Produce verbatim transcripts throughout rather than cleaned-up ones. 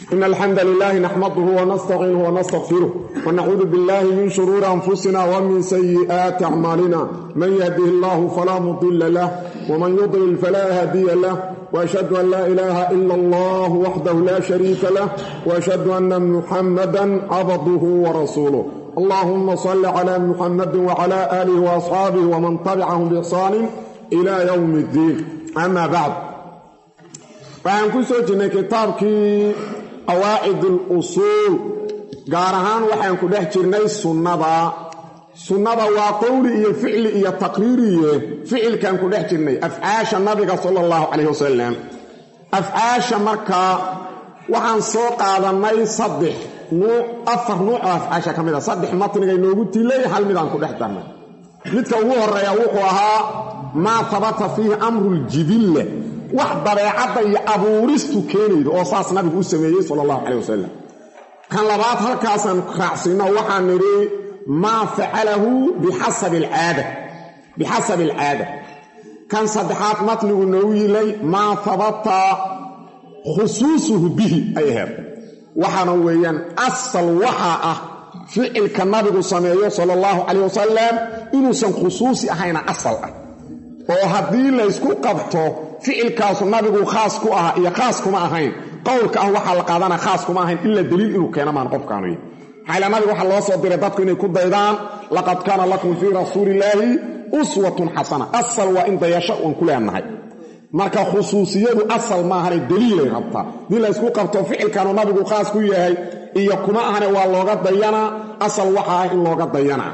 إن الحمد لله نحمده ونستعينه ونستغفره ونعوذ بالله من شرور أنفسنا ومن سيئات أعمالنا من يهده الله فلا مضل له ومن يضلل فلا هادي له وأشهد أن لا إله إلا الله وحده لا شريك له وأشهد أن محمدا عبده ورسوله اللهم صل على محمد وعلى آله وأصحابه ومن تبعهم بإحسان إلى يوم الدين. أما بعد فأنا كنت سوى كتابك قواعد الأصول قارهان وحين كده جرني السنة السنة وقولي إيا فعل إيا تقريري فعل كان كده جرني أفعاش النبي صلى الله عليه وسلم أفعاش مكة وحن سوق هذا النبي صدح نوع أفر نوع أفعاش كميدا صدح مطنقى نوغوتي لي حال ميدان كده جرني متكوه الرياوخها ما ثبت فيه أمر الجبلة wax dabeecada iyo abuuristu keenaydo oo saas nabigu u sameeyay sallallahu alayhi wasallam kan labaad halkaasan raacsiina waxaan niri ma fa'alahu bihasab al-aada bihasab al-aada kan saddexaad matnigu noo yilay ma thabata khususuhu bihi ayhab waxana weeyaan asal waxa ah ficilka nabigu sameeyo sallallahu alayhi wasallam inuu san khususi ahayna asal ah oo hadii la isku qabto ficilkaas nabigu khaas ku ah iyo khaas kuma ahayn qowlka ah waxa la qaadana khaas kuma ahayn illa daliil inuu keeno maan qofkaanu xayla nabigu waxa loo soo diray dadku inay ku daydaan laqad kana lakum fi rasuulillahi uswatun hasana asal wa in dayasha un kuleenahay marka khusuusiyadu asal ma ahayn daliil ay rabta dil la isku qabto ficilkaanu nabigu khaas ku yahay iyo kuma ahayn waa looga dayana asal waxa ah in looga dayana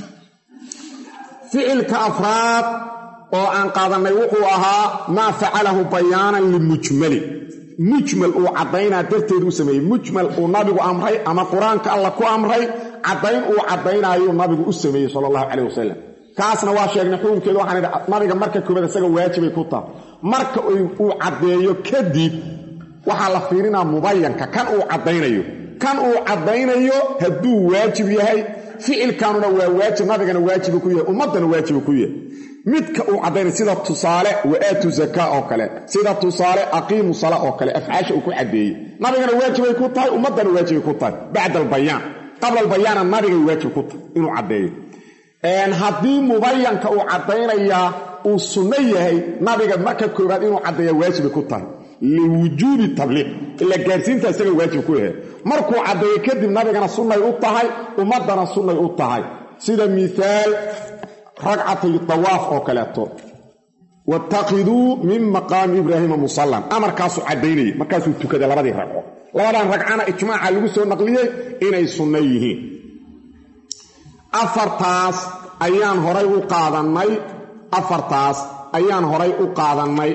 ficilka afraad oo aan qaadanay wuxuu ahaa ma fa'alahu bayanan limujmali mujmal uu cadayna darteed uu sameeyay mujmal uu nabigu amray ama quraanka Allah ku amray cadayn uu cadaynayo nabigu u sameeyay sallallahu alayhi wasallam kaasna waa sheegnay xukunkeedu waxaan nabiga marka koobad isaga waajibay ku taa marka uu cadeeyo kadib waxa la fiirinaa mubayyanka kan uu cadaynayo kan uu cadaynayo haduu waajib yahay ficilkaanuna waa waajib nabigana waajib ku yahay ummadana waajib ku yahay midka uu cadeeyay sida tusaale waatu zakaa oo kale sida tusaale aqiimu sala oo kale afcaasha uu ku cadeeyay nabigana waajibay ku tahay ummadana waajibay ku tahay bacda albayan qabla albayan nabiga waajib ku tahay inuu cadeeyo een hadii mubayyanka uu cadeynaya uu sunno yahay nabiga marka koobaad inuu cadeeyo waajibay ku tahay liwujubi tabliiq ila gaarsiinta isaga waajib ku yahay markuu cadeeyo kadib nabigana sunnay u tahay ummadana sunnay u tahay sida misaal ركعة الطواف أو كلاته واتخذوا من مقام إبراهيم مصلى أمر كاسو عديني ما كاسو تكذا لبدي ركعة لبدان ركعنا اجتماع على الوسو النقلية إن السنيه أفرتاس أيان هراي وقادا مي أفرتاس أيان هراي وقادا مي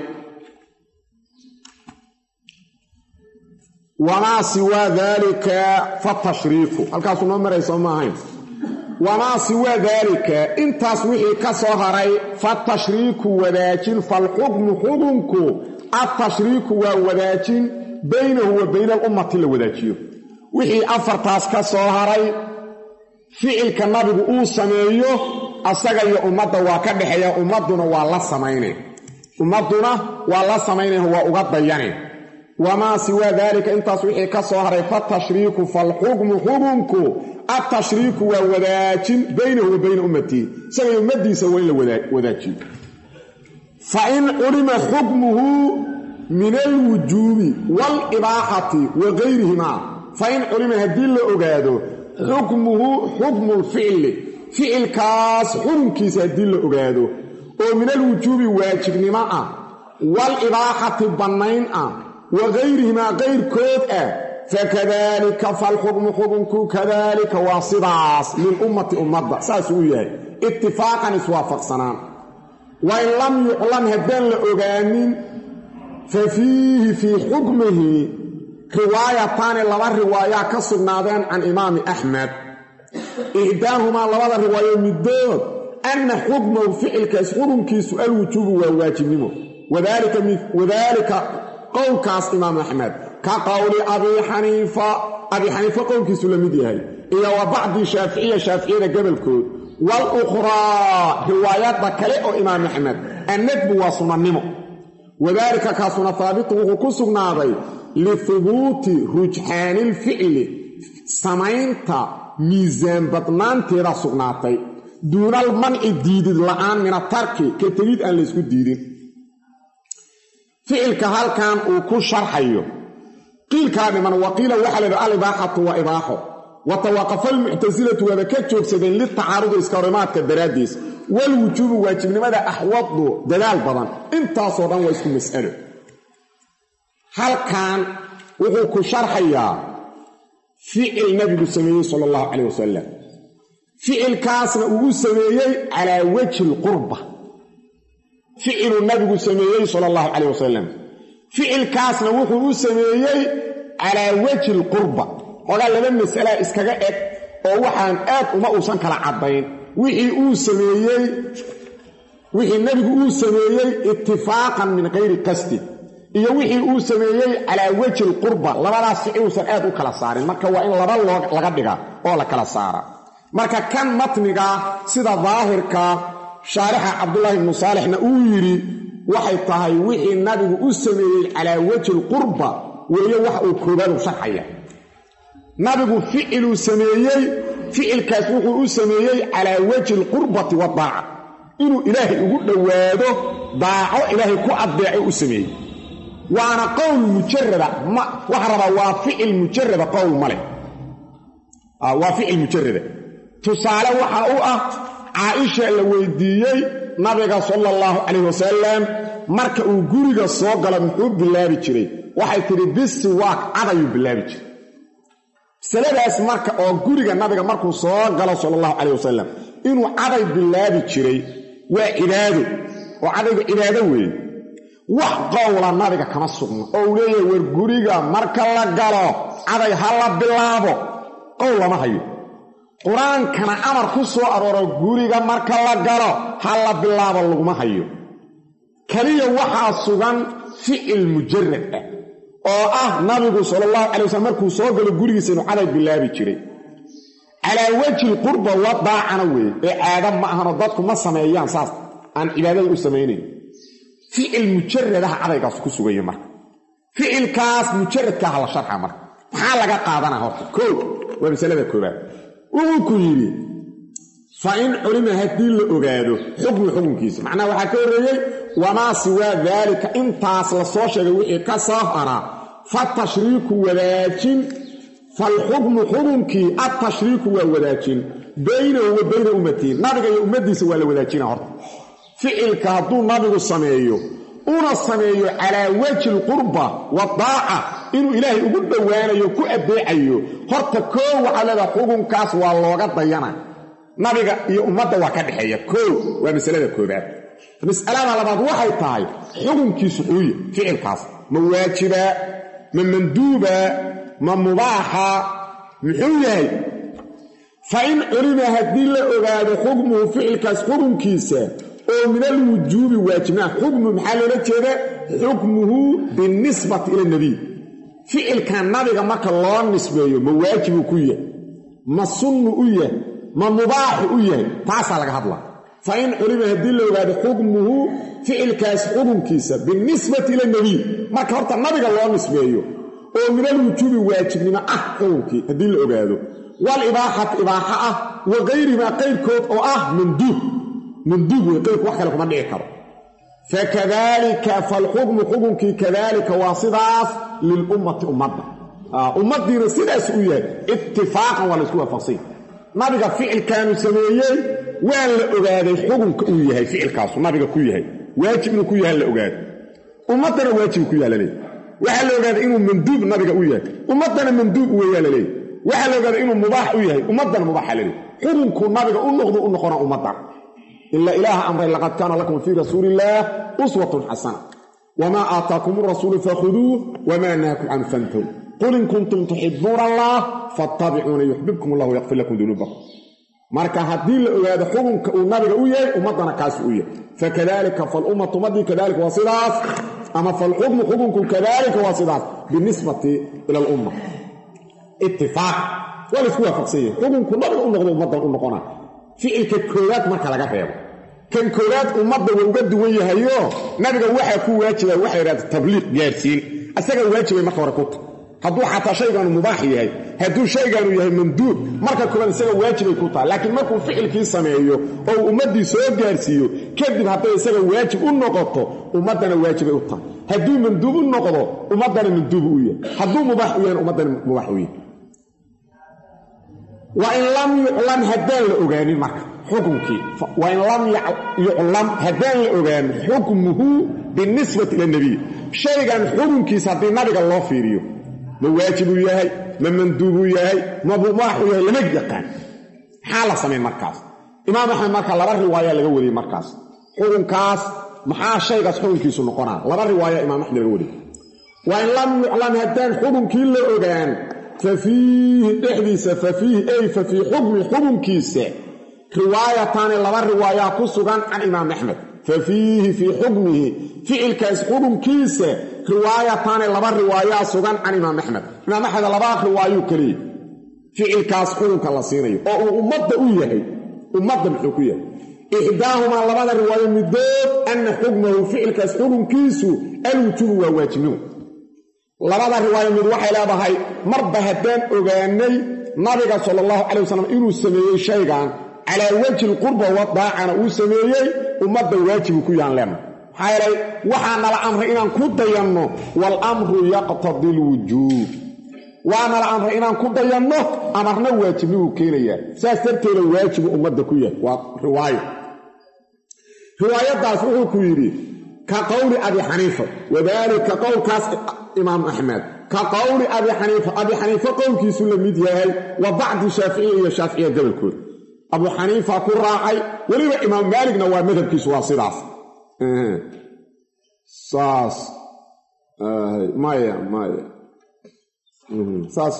وما سوى ذلك فالتشريف الكاسو نمر يسمعين وما سوى ذلك إن تصويحي كسهري فالتشريك وداجين فالحكم حكمك التشريك وداجين بينه وبين الأمة الوداجين وحي أفرتاس كسهري فعل كالنبي أو سميه أساقا يا أمد وكبح يا أمدنا والله سمينه أمدنا والله سمينه هو أغضيانه وما سوى ذلك إن تصويحي كسهري فالتشريك فالحكم حكمك التشريك والوداجين بينه وبين أمتي سوى أمتي سوى الوداجين فإن علم حكمه من الوجوب والإباحة وغيرهما فإن علم هدين لأقاده حكمه حكم الفعل فعل كاس حكم كيس هدين لأقاده ومن الوجوب واجب نماء والإباحة بنين وغيرهما غير كود فكذلك فالحكم حكمك كذلك واصداس من أمة أمة ساسوية اتفاقا اسوافق سنان وإن لم يعلم هدين لأغانين ففيه في حكمه روايتان لما الرواية كصدنادين عن إمام أحمد إهداهما لما الرواية مدود أن حكم الفعل كيسحكم كيسؤال وجوب وواجب نمو وذلك, وذلك قول كاس إمام أحمد كقول أبي حنيفة أبي حنيفة قول كيسو لمديهي إيا وبعض شافعية شافعية قبل كود والأخرى روايات بكالئة إمام أحمد النكب وصنا النمو وذلك كاسونا ثابت وكسونا ذي لثبوت رجحان الفعل سمينتا ميزان بدنانتيدا سقناتي دون المنع الديد الآن من الترك كتريد أن ليسكو ديدين فعل كهال كان وكل شرحيه قيل كان من وقيل وحل الإباحة وإباحه وتوقف المعتزلة وذكت يفسدين للتعارض إسكارمات كالدراديس والوجوب واجب لماذا أحوضه دلال بضان انت صوران واسكو مسألة هل كان وحوك شرحيه فعل النبي سميه صلى الله عليه وسلم فعل كاسنا وهو سميه على وجه القربة فعل النبي سميه صلى الله عليه وسلم فعل كاسنا وهو سميه على وجه القربة وقال لنا المسألة اسكاقات ووحان آت وما أوصان كلا عبين وحي أو سميه وحي النبي أو سميه اتفاقا من غير قصد iyo wixii uu sameeyay ala wajhi qurba labadaas si uu san aad u kala saarin marka waa in laba laga dhiga oo la kala saara marka kan matniga sida daahirka sharaxa Abdullah ibn Salihna uu yiri waxay tahay wixii nabigu uu sameeyay ala wajhi qurba weeyo wax uu koobad u sharxaya nabigu ficil uu sameeyay ficilkaas wuxuu uu sameeyay ala wajhi qurbati wa daa'a inuu ilaahi ugu dhawaado daaco ilaahi ku adeeco uu sameeyay وانا قول مجرد ما وحرب وافعل مجرد قول ملك اه وافعل مجرد تصالح وحاوه عائشه الويديي نبي صلى الله عليه وسلم marka uu guriga soo galo muxuu bilaabi jiray waxay tiri bis waaq adayu bilaabi jiray saladaas marka oo guriga nabiga markuu soo galo sallallahu alayhi wasallam inuu aday bilaabi jiray waa ilaado oo adayga ilaado weey wax qowla nabiga kama sugno oo leeyahay war guriga marka la galo aday hala bilaabo qowla ma hayo quraankana amar ku soo arooro guriga marka la galo hala bilaabo laguma hayo kaliya waxa sugan ficil mujarrad ah oo ah nabigu sallallahu alayhi wasallam markuu soo galo gurigiisa inuu aday bilaabi jiray ala wajhi qurba wa daa'ana way ee aadam ma ahano dadku ma sameeyaan saas aan cibaadada u sameeyeen فعل مجرد هذا كسوغي مر فعل كاس مجرد كهلا شرحه مر maxaa laga qaadana horta koo waa misalada koobaad uu ku yiri fa in ulima hadii la ogaado xukm xukunkiisa macna waxa ka horeeyay wama siwa dalika intaas la soo sheegay wixii ka saafara fa tashriiku wadaajin fal hukm xukunki at tashriiku wa wadaajin baynahu wa bayna ummati nabiga iyo ummadiisa waa la wadaajina horta ficilka hadduu nabigu sameeyo una sameeyo ala wajhi alqurba wa daa'a inuu ilaahay ugu dhawaanayo ku adeecayo horta koo waxa leedahay xukunkaas waa looga dayana nabiga iyo ummadda waa ka dhaxeeya koo waa misalada koobaad misalada labaad waxay tahay xukunkiisu xuuye ficilkaas ma waajiba ma manduuba ma mubaaha muxuu yahay fa in ulima hadii la ogaado xukmuhu ficilkaas xukunkiisa oo min alwujuub waajibna xukmu maxaa loo jeedaa xukmuhu binisbati ila nabi fi'il kan nabiga marka loo nisbeeyo ma waajib ku yahay ma sunnu u yahay ma mubaax u yahay taas laga hadla fa in ulima hadii la ogaado xukmuhu fi'ilkaas xukunkiisa binisbati ila nabi marka horta nabiga loo nisbeeyo oo min alwujuub waajibnima ah xukunki hadii la ogaado wal ibaahat ibaaha ah wa ghayri ma qayrkood oo ah manduub مندوب ويقولك وحكا لكم أنه يكبر فكذلك فالحكم حكمك كذلك واصداف للأمة أمتنا آه أمتنا رسيدة سؤية اتفاقا ولا سؤية فصيل ما بقى فعل كانوا سميين ولا أغادي حكم كأوية فعل كاسو ما بقى كوية واجب إنه كوية هلا أغادي أمتنا واجب كوية هلا ليه وحل أغادي إنه مندوب ما بقى أوية أمتنا مندوب أوية هلا ليه وحل أغادي إنه مباح أوية أمتنا مباح هلا ليه حكمكم ما بقى أنه أنه أمتنا إلا إله أمر لقد كان لكم في رسول الله أسوة حسنة وما آتاكم الرسول فخذوه وما نهاكم عنه فانتهوا قل إن كنتم تحبون الله فاتبعوني يحببكم الله ويغفر لكم ذنوبكم marka hadii la ogaado xukunka uu nabiga u yahay umadana kaas u yahay fakadalika fal ummatu madi kadalika wasidaas ama fal hukmu hukunku kadalika wasidaas binisbati ila al umma ittifaq wala isku waafaqsan hukunku nabiga u noqdo umadan u noqona ficilka koowaad marka laga reebo kan koowaad ummadda way uga duwan yahayo nabiga waxa ku waajiba waxa yiraahdo tabliiq gaarsiin asaga waajibay marka hore ku tahay hadduu xataa shaygaanu mubaax yahay hadduu shaygaanu yahay manduub marka koobaad isaga waajibay ku tahay laakiin markuu ficilkii sameeyo oo ummaddii soo gaarsiiyo kadib hadday isaga waajib u noqoto ummaddana waajibay u tahay hadduu manduub u noqdo ummaddana manduub u yahay hadduu mubaax u yahay ummaddana mubaax u yahay wain lam yuclam haddaan la ogaanin marka xukunkii wain lam yuclam haddaan la ogaanin xukmuhu binisbati ila nabiy shaygan xukunkiisa haddii nabiga loo fiiriyo ma waajibuu yahay ma manduubuu yahay ma mubaaxuu yahay lama yaqaan maxaa la samayn markaas imaam axmed marka laba riwaaya laga wariyey markaas xukunkaas maxaa shaygaas xukunkiisu noqonaa laba riwaaya imaam axmed laga wariyey wain lam yuclam haddaan xukunkii la ogaan fafiihi dhexdiisa fafiihi ay fa fii xukmi xukunkiisa riwaayataani laba riwaayaa ku sugan can imaam axmed fafiihi fii xukmihi ficilkaas xukunkiisa riwaayataani laba riwaayaa sugan can imaam axmed imaam axmed laba riwaayuu keliya ficilkaas xukunka la siinayo oo uu ummadda u yahay ummadda muxuu ku yahay ixdaahumaa labada riwaayo midood anna xukmahu ficilkaas xukunkiisu alwujuubu waa waajibnimo labada riwaayo mid waxay leedahay marba haddaan ogaanay nabiga sala allahu calay wasalam inuu sameeyey shaygan calaa wajhi lqurba wadaacana uu sameeyey ummadda waajibu ku yaan leenna maxaa yeelay waxaa nala amray inaan ku dayanno waalamru yaqtadi lwujuub waa nala amray inaan ku dayanno amarna waajibnibuu keenayaa saas darteeda waajibu ummadda ku yahay waa riwaayo riwaayaddaas wuxuu ku yidhi ka qowli abi xaniifa wadaalika qowlkaas imaam axmed ka qowli abi xaniifa abi xaniifa qowlkiisu la mid yahay wa bacdi shaaficiya iyo shaaficiya gobolkood abu xaniifa ku raacay weliba imaam maaligna waa madhabkiisu waa sidaas saas maya maya saas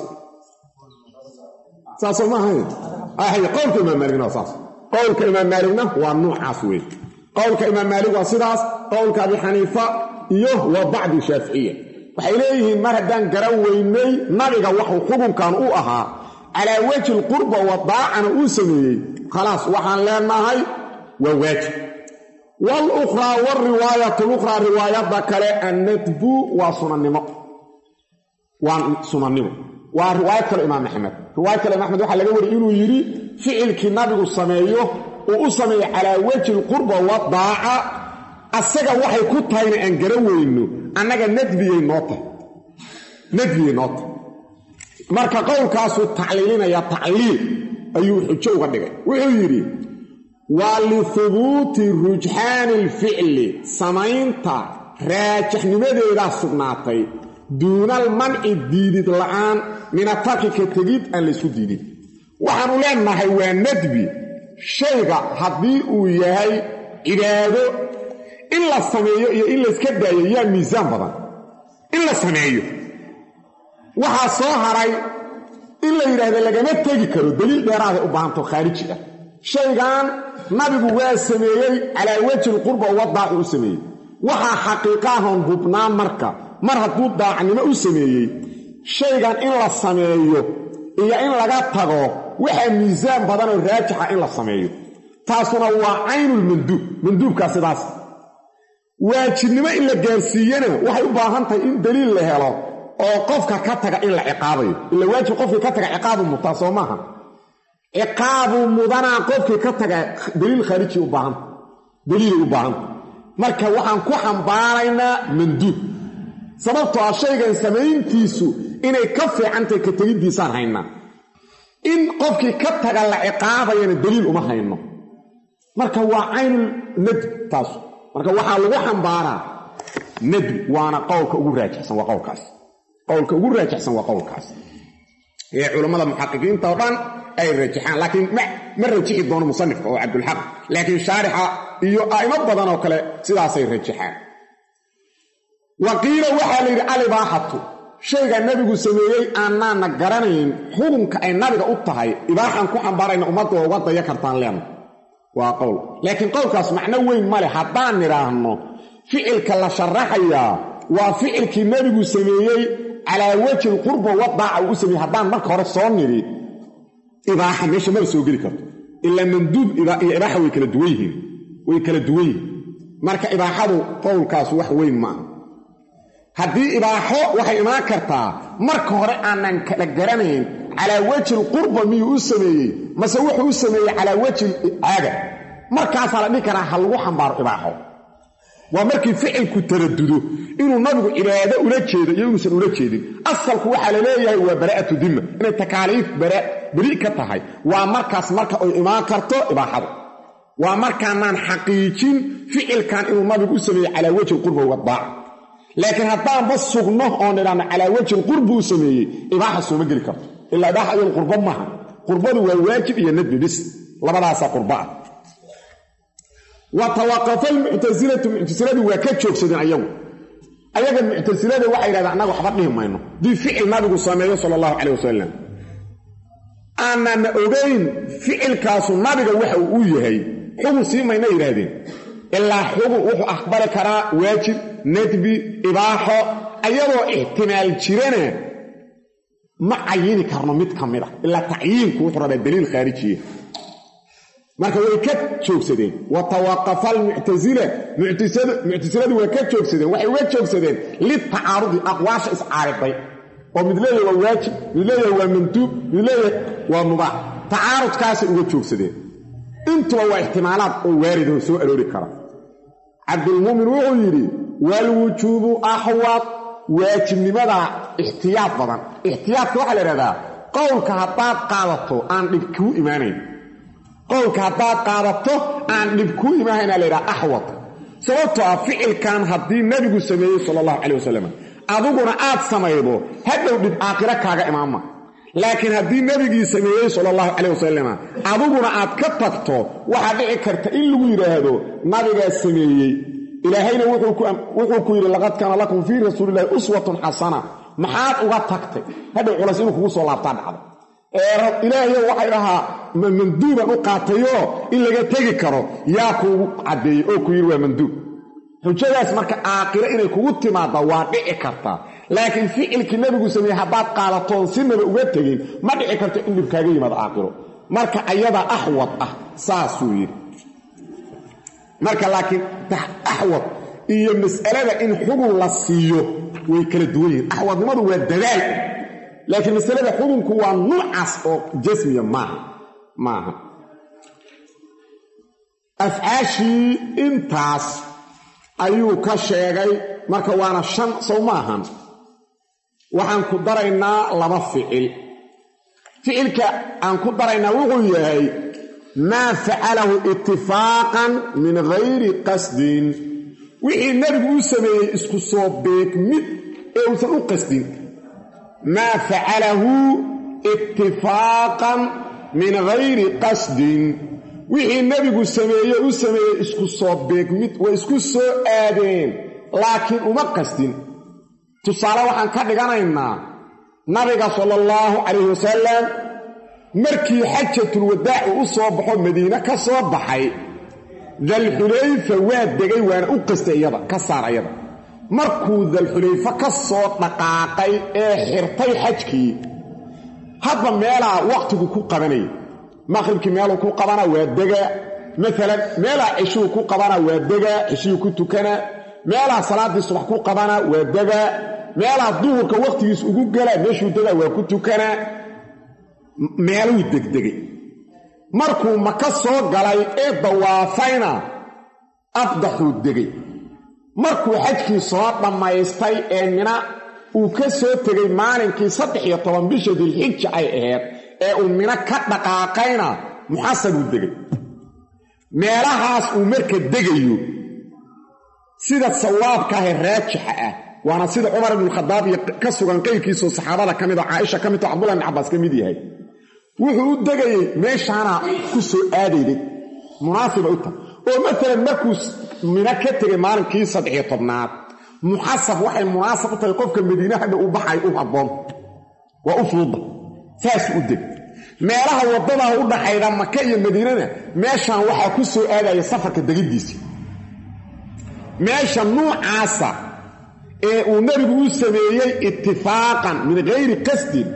saasoo ma ahayn ahay qowlka imaam maaligna waa saas qowlka imaam maaligna waa nuucaas wey qowlka imaam maalig waa sidaas qowlka abi xaniifa iyo wa bacdi shaaficiya waxay leeyihiin mar haddaan garan weynay nabiga waxuu xukunkan u ahaa calaa wajhi lqurba wadaacana uu sameeyey khalaas waxaan leenahay waa waajib walukhraa wariwaayatu lukhraa riwaayadda kale annadbu waa sunannimo waa sunannimo waa riwaayad kale imaam axmed riwaayad kale imaam axmed waxaa laga wariyey inuu yidhi ficilkii nabigu sameeyo uu u sameeyey calaa wajhi lqurba wadaaca asaga waxay ku tahayna aan garan weyno annaga nadbiyay noo tahay nadbiyay noo tahay marka qowlkaasuu tacliilinaya tacliil ayuu xujo uga dhigay wuxuu yidhi waa lihubuuti rujxaani alficli samaynta raajixnimadeedaa sugnaatay duunal manci diidid la'aan minatarki ka tegid aan laysku diidin waxaanu leenahay waa nadbi shayga haddii uu yahay cibaado in la sameeyo iyo in layska daayo yaa miisaan badan in la sameeyo waxaa soo haray in la yidhaahda lagama tegi karo daliil dheeraaday u baahanto khaariji ah shaygan nabigu waa sameeyey calaa wajhi lqurba wadaacu u sameeyey waxaa xaqiiqaahon hubnaa marka mar hadduu daacnimo u sameeyey shaygan in la sameeyo iyo in laga tago waxaa miisaan badanoo raajixa in la sameeyo taasuna waa caynulmanduub manduubkaa sidaas waajibnimo in la gaarsiiyana waxay u baahan tahay in daliil la helo oo qofka ka taga in la ciqaabayo ila waajib qofkii ka taga ciqaabu mutaa soo maaha ciqaabu mudanaa qofkii ka taga daliil khaariji u baahanta daliilay u baahanta marka waxaan ku xambaaraynaa manduub sababtoo ah shaygan samayntiisu inay ka fiicantahay ka tegiddiisaan haynaa in qofkii ka taga la ciqaabayana daliil uma hayno marka waa caynul nadb taasu marka waxaa lagu xambaaraa nadbi waana qowlka ugu raajixsan waa qowlkaas qowlka ugu raajixsan waa qowlkaas ee culammada muxaqiqiinta oo dhan ay raajixaan laakiin ma rajixi doono musanifka oo cabdulxaq laakiin shaarixa iyo a'imo badan oo kale sidaasay rajaxaan waqiila waxaa la yidhi alibaaxatu shayga nabigu sameeyey aannaana garanayn xukunka ay nabiga u tahay ibaaxaan ku xambaarayna ummadda uga daya kartaan leena waa qowl laakiin qowlkaas macno weyn ma leh haddaan nidhaahno ficilka la sharaxayaa waa ficilkii nabigu sameeyey calaa wajhi lqurba wadaaca uu u sameeyey haddaan marka hore soo nidhi ibaaxa meesha maba soo geli karto ilaa manduub iyo ibaaxa way kala duwan yihiin way kala duwan yihiin marka ibaaxadu qowlkaas wax weyn maaha haddii ibaaxo waxay imaan kartaa marka hore aanan kala garanayn calaa wajhi lqurba miyuu u sameeyey mase wuxuu u sameeyey calaa wajhi caada markaasaa la dhihi karaa ha lagu xambaaro ibaaxo waa markii ficilku taradudo inuu nabigu cibaado ula jeedo iyo inuusan ula jeedin asalku waxaa la leeyahay waa baraa'atu dimma inay takaaliif beri ka tahay waa markaas marka ay imaan karto ibaaxada waa markaanaan xaqiijin ficilkan inuu nabigu u sameeyey calaa wajhi lqurba wadaaca laakiin haddaanba sugno oon idhaahno calaa wajhi lqurba u sameeyey ibaaxa sooma geli karto ilaa ibaaxa iyo qurba maaha qurbadu waa waajib iyo nadbi bis labadaasaa qurba ah wa tawaqafa almuctasilatu muctasiladu waa ka joogsadeen ayagu ayaga muctasilada waxay yidhahdeen annaga waxba dhihi mayno dii ficil nabigu sameeyo sala allahu calayh wasalam aanana ogayn ficilkaasu nabiga waxa uu u yahay xugun sii mayna yidhaahdeen ilaa xugun wuxuu aqbali karaa waajib nadbi ibaaxo ayadoo ixtimaal jirana ma cayini karno mid ka mid ah ilaa tacyiinku wuxuu rabaa daliil khaarijiya marka way ka joogsadeen wa tawaqafa almuctasila muctasiladu waa ka joogsadeen waxay uga joogsadeen litacaarudi aqwaasha iscaariday oo mid leeyahay waa waajib mid leeyahay waa manduub mid leeyahay waa mubaax tacaarudkaasay uga joogsadeen intuba waa ixtimaalaad oo waarid oo soo aroori kara cabdulmuumin wuxuu yidhi waalwujuubu axwad waajibnimada ixtiyaad badan ixtiyaadka waxaa la idhahdaa qowlka haddaad qaadato aan dhib kuu imaanayn qowlka haddaad qaadato aan dhib kuu imaanaynaa la yidhaha axwad sababtoo ah ficilkan haddii nebigu sameeyey sala allahu calayh wasalam adiguna aad samaydo hadhow dhib aakhiro kaaga imaanma laakiin haddii nebigii sameeyey sala allahu calayh wasalam adiguna aad ka tagto waxaa dhici karta in lagu yidhaahdo nabigaa sameeyey ilaahayna wuxuu ku yidhi laqad kaana lakum fii rasuulillahi uswatun xasana maxaad uga tagtay hadhow culays inuu kugu soo laabtaa dhacdo ilaahayo waxay dhahaa manduuban u qaatayoo in laga tegi karo yaa kuugu caddeeyey oo ku yidhi waa manduub xujadaas marka aakhiro inay kugu timaadda waa dhici kartaa laakiin ficilkii nebigu sameeyey haddaad qaadatoon sinaba uga tegin ma dhici karto in dhib kaaga yimaado aakhiro marka ayadaa axwad ah saasuu yidhi marka laakiin axwad iyo mas'alada in xugun la siiyo way kala duwan yihiin axwadnimadu waa dadaal laakiin masalada xukunku waa nuucaas oo jasmiya maaha maaha afcaashii intaas ayuu ka sheegay marka waana shan sow maahan waxaan ku daraynaa laba ficil ficilka aan ku daraynaa wuxuu yahay maa facalahu itifaaqan min gayri qasdin wixii nebigu u sameeyey isku soo beegmid ee uusan u qasdin maa facalahu itifaaqan min gayri qasdin wixii nebigu sameeye u sameeyey isku soo beegmid way isku soo aadeen laakiin uma qasdin tusaale waxaan ka dhiganaynaa nabiga sala allahu calayhi wasalam markii xajatulwadaac uu u soo baxo madiine ka soo baxay dalxulayfa waa degay waana u qastay iyada ka saar iyada markuu dalxulayfa ka soo dhaqaaqay ee xirtay xajkii hadba meelaa wakhtigu ku qabanaya maqribkii meeluu ku qabanaa waa degaa maalan meelaa ceshuu ku qabanaa waa degaa ceshihii ku tukanaa meelaa salaaddii subax ku qabanaa waa degaa meelaa duhurka wakhtigiis ugu galaa meeshuu degaa waa ku tukanaa meeluu degdegay markuu maka soo galay ee dawaafayna afdaxuu degay markuu xajkii soo dhammaystay ee mina uu ka soo tegay maalinkii saddex iyo toban bisha dilxija ay ahayd ee uu mino ka dhaqaaqayna muxasabuu degay meelahaas uu marka degayo sida sawaabkaahe raajixa ah waana sida cumar ibnukhadaab iyo ka sugan qayrkiisoo saxaabada ka mid oo caaisha ka midtao cabdullahi ibn cabbaas ka mid yahay wuxuu u degayey meeshaana ku soo aadayday munaasiba u tahay oo maalan markuu mino ka tegay maalinkii saddexiyo tobnaad muxasab waxay munaasab u tahay qofka madiine hadha u baxay u habboon waa u fududa saasuu u deg meelaha waddadaha u dhaxayda maka iyo madiinana meeshaan waxaa ku soo aadaya safarka degiddiisii meesha nuucaasa ee uu nebigu u sameeyey itifaaqan min gayri qasdin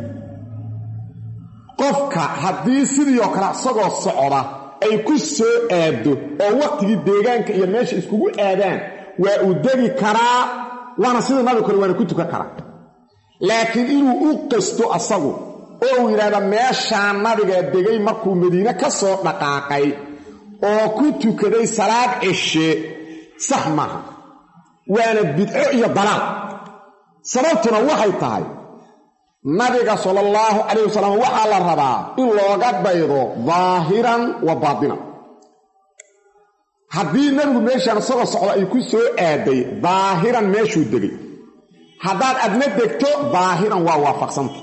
qofka haddii sidii oo kale isagoo socda ay ku soo aado oo wakhtigii deegaanka iyo meesha iskugu aadaan waa uu degi karaa waana sida nabiga kale waana ku tukan kara laakiin inuu u qasto asagu oo yiraahdo meesha nabiga degay markuu Madiina ka soo dhaqaaqay oo ku tukaday salaad cishe sax maaha waana bidco iyo dalaal sababtuna waxay tahay nabiga sallallahu alayhi wasallam waxa la rabaa in looga baydo zaahiran wa baatinan haddii nabigu meeshaan soo socdo ay ku soo aaday zaahiran meeshuu degay haddaad adna degto zaahiran waa waafaqsanta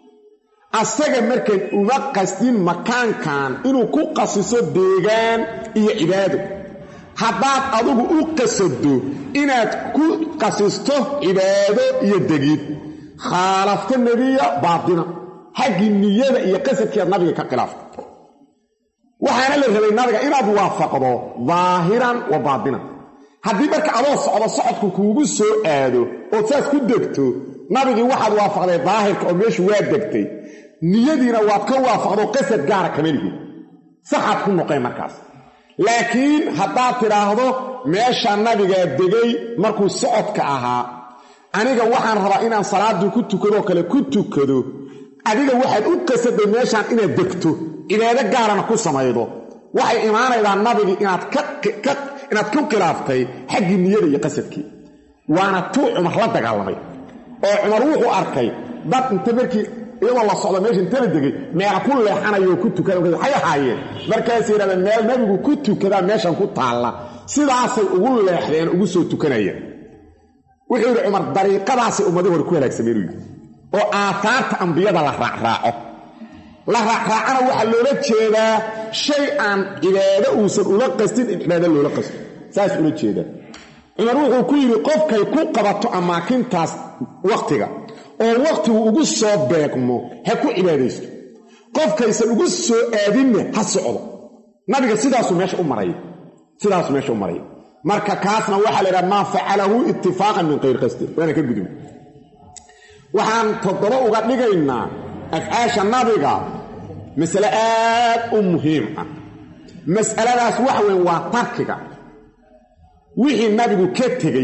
asaga markay uma qasdin makaankan inuu ku qasiso deegaan iyo cibaado haddaad adigu u qasado inaad ku qasisto cibaado iyo degid khaalafta nabiga baatina xaqii niyada iyo qasadka nabiga ka khilaafta waxaana la rabay nabiga inaad waafaqdo zaahiran wa baatinan haddii marka adoo socdo socodku kuugu soo aado oo saas ku degto nabigii waxaad waafaqday daahirka oo meeshu waa degtay niyadiina waad ka waafaqdo qasad gaara kamalihi saxaad ku noqay markaas laakiin haddaad tidhaahdo meesha nabiga degay markuu socodka ahaa aniga waxaan rabaa inaan salaadii ku tukado kale ku tukado adiga waxaad u qasaday meeshaan inaad degto cibaado gaarana ku samaydo waxay imaanaydaa nabigi inaad ka ka inaad ku khilaaftay xaqii niyada iyo qasadkii waana tuu Umar la dagaalamay oo Umar wuxuu arkay dad inta markii iyadoo la socdo meesha inta la degay meel ku leexanayo ku tukada waxay ahaayeen markaas yiraahdeen meel nabigu ku tukada meeshan ku taala sidaasay ugu leexdeen ugu soo tukanayeen wuxuu yiri Umar dariiqadaasi ummadii hore ku halaagsameen oo aasaarta ambiyada la raacraaco la raacraacana waxa loola jeedaa shay aan cibaado uusan ula qastin cibaado loola qasto saas ula jeeda Umar wuxuu ku yiri qofkay ku qabato amaakintaas waqtiga oo waqtigu ugu soo beegmo ha ku cibaadaysto qofkaysan ugu soo aadinna ha socdo nabiga sidaas meesha u maray sidaas meesha u maray marka kaasna waxa la yiraahdaa ma facalahu ittifaqan min qeyr qasdi waana ka gudub waxaan toddoba uga dhigaynaa afcaasha nabiga mas'ala aad u muhiim ah mas'aladaas waxa weyn waa tarkiga wixii nabigu ka tegay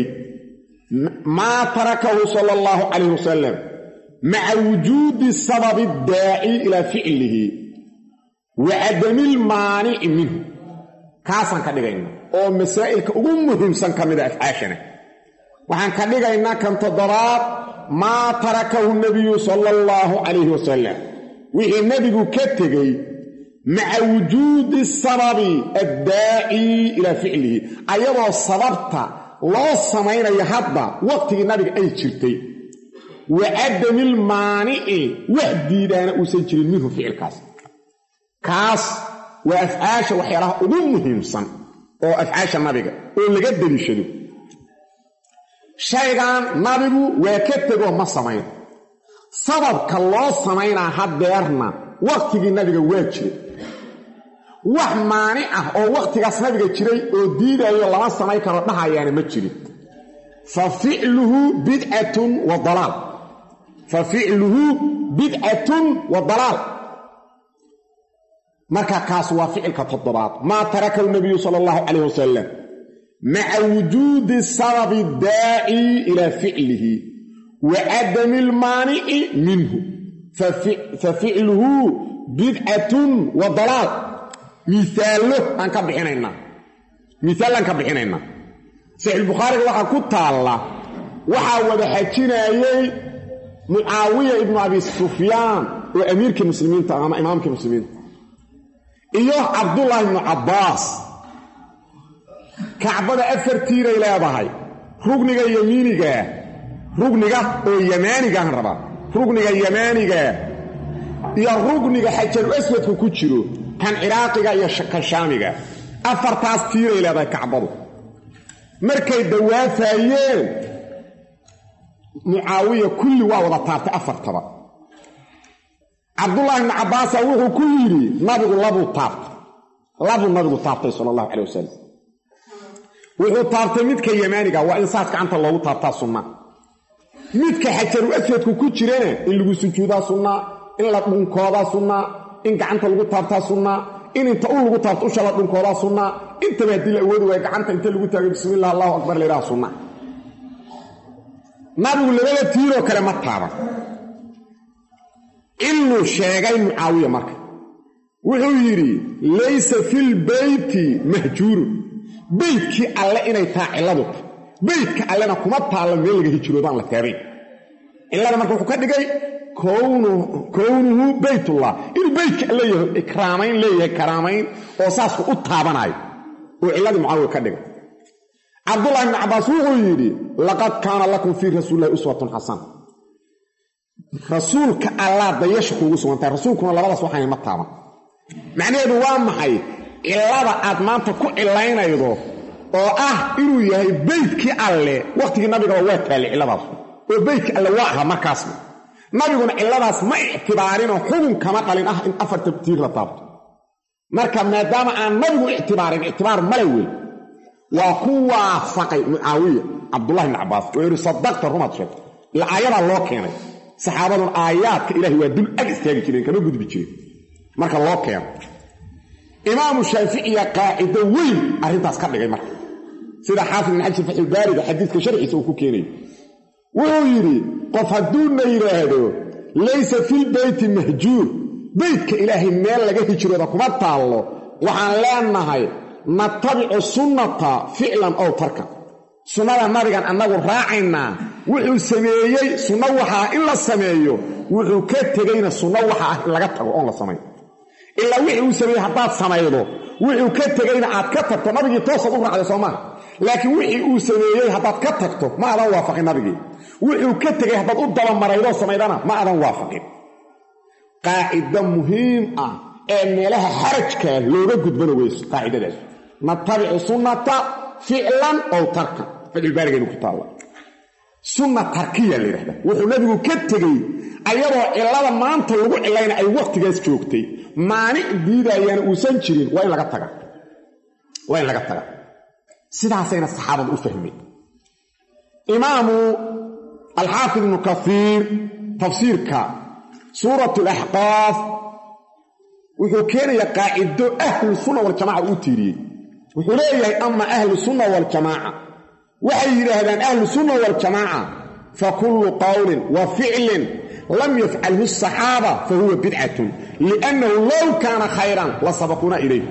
ma tarakahu sallallahu alayhi wasallam ma'a wujudi sabab ad-da'i ila fi'lihi wa adami al-mani' minhu kaasan ka dhigaynaa oo masaa'ilka ugu muhiimsan kamid ah afcaashana waxaan ka dhigaynaa kan toddobaad ma tarakahu nabiyyu sallallahu alayhi wasallam wixii nabigu ka tegay ma'a wujudi sababi ad-da'i ila fi'lihi ayadoo sababta loo samaynayo hadda waqtigii nabiga ay jirtay wa adamil maani'i wahdiidana uusan jirin minhu ficilkaas kaas waa afcaasha waxyaalaha ugu muhiimsan oo afcaasha nabiga oo laga daliishado shaygan nabigu waa ka tego ma samayn sababka loo samaynaa haddeerna waqtigii nabiga waa jiray wax maanic ah oo waqtigaas nabiga jiray oo diidayo lama samayn karo dhahayaana ma jirin fa fi'luhu bid'atun wa dalaal fa fi'luhu bid'atun wa dalaal marka kaas waa ficilka toddobaad ma taraka an-nabiy sallallahu alayhi wasallam ma'a wujudi sababi da'i ila fi'lihi wa adami al-mani'i minhu fa fi'luhu bid'atun wa dalaal مثاله أن كبحينينا مثال أن كبحينينا صحيح البخاري وحا كتالا وحا وبحكينا يي معاوية ابن أبي سفيان وأمير كمسلمين تمام إمام كمسلمين إيوه عبد الله بن عباس كعبة أفرتير إلى أبهاي رقنك يمينك رقنك ويمانك هنربا رقنك يمانك يا رقنك حجر أسود كتشرو كان عراقيga iyo shakashaamiga afartaas tiiray leedahay kacbadu markay dawaafayeen muaawiya kulli waa wada taartay afartaba abdullah ibn abbas wuxuu ku yiri nabigu labu taartay labu nabigu taartay sallallahu alayhi wasallam wuxuu taartay midka yamaaniga waa in saas gacanta loogu taartaa sunna midka xajaru aswadku ku jirana in lagu sujuudaa sunna in la dhunkooda sunna in gacanta lagu taabtaa sunna in inta uu lagu taabto usha la dhunkooda sunna inta baadil awood way gacanta inta lagu taago bismillaah allahu akbar leeyahay sunna nabigu labada tiiroo kale ma taaban inuu sheegay Mucaawiya marka wuxuu yidhi laysa fil bayti mahjuurun baytkii alle inay taa cilladu baytka allena kuma taalo meel laga hijroodaan la taabay illana marka wuxuu ka dhigay kownuhu kownuhu baytullah inuu baytka alle yahay ikraamayn leeyahay karaamayn oo saasku u taabanayo oo cilladu Mucaawiya ka dhigay Abdullah ibn Abbas wuxuu yidhi laqad kaana lakum fi rasuulillahi uswatun hasana rasuulka Allah dayasho kugu sugantay rasuulkuna labadaas waxaan ma taaban macnaheedu waa maxay illada aad maanta ku cilaynaydo oo ah inuu yahay baytkii alle waqtigii nabiga waa taali illadaas oo baytkii alle waa aha markaas nabiguna illadaas ma ictibaarinoo xukun kama dhalin ah in afar tabtiir la taabto marka maadaama aan nabigu ictibaarin ictibaar male wey waa ku waafaqay Mucaawiya Abdullah ibn Abbas oo yiri sadaqta rumad sheeg la aayada loo keenay saxaabadun aayaadka ilaahi waa dul ag istaagi jireen kama gudbi jireen marka loo keeno imaamu Shaafici qaa'ida weyn arintaas ka dhigay marka sida xaafid ibn Hajar Fathul Baari xadiiska sharciisa uu ku keenay wuxuu yiri qof hadduu yiraahdo laysa fil bayti mahjuur baytka ilaahi meel laga hijrooda kuma taalo waxaan leenahay natabi'u sunnata ficlan aw tarka sunnada nabigan annagu raacayna wuxuu sameeyay sunna waxa in la sameeyo wuxuu ka tagayna sunna waxa in laga tago oo la sameeyo illa wixii uu sameeyay hadaad sameeydo wuxuu ka tagayna aad ka tagto nabigi toos u raacday Soomaa laakiin wixii uu sameeyay hadaad ka tagto ma adan waafaqin nabigi wuxuu ka tagay hadaad u daba maraydo sameeydana ma adan waafaqin qaa'ida muhiim ah ee meelaha xarajka looga gudbano weys qaa'idadaas natabi'u sunnata ficlan aw tarka fadil baarigeenu ku taala sunna tarkiya leeyahay wuxuu nabigu ka tagay ayadoo cilada maanta lagu cilayna ay waqtigaas joogtay maani diidayana uusan jirin waa in laga taga waa in laga taga sidaasayna saxaabadu u fahmeen imaamu al-Haafid ibn Kathir tafsiirka suuratul ahqaaf wuxuu keenayaa qaacido ahlu sunna wal jamaa u tiiriyay wuxuu leeyahay ama ahlu sunna wal jamaa waxay yiraahdaan ahlu sunna wal jamaa fa kullu qawlin wa fi'lin lam yaf'alhu as-sahaba fa huwa bid'atun li'annahu law kana khayran la sabaquna ilayhi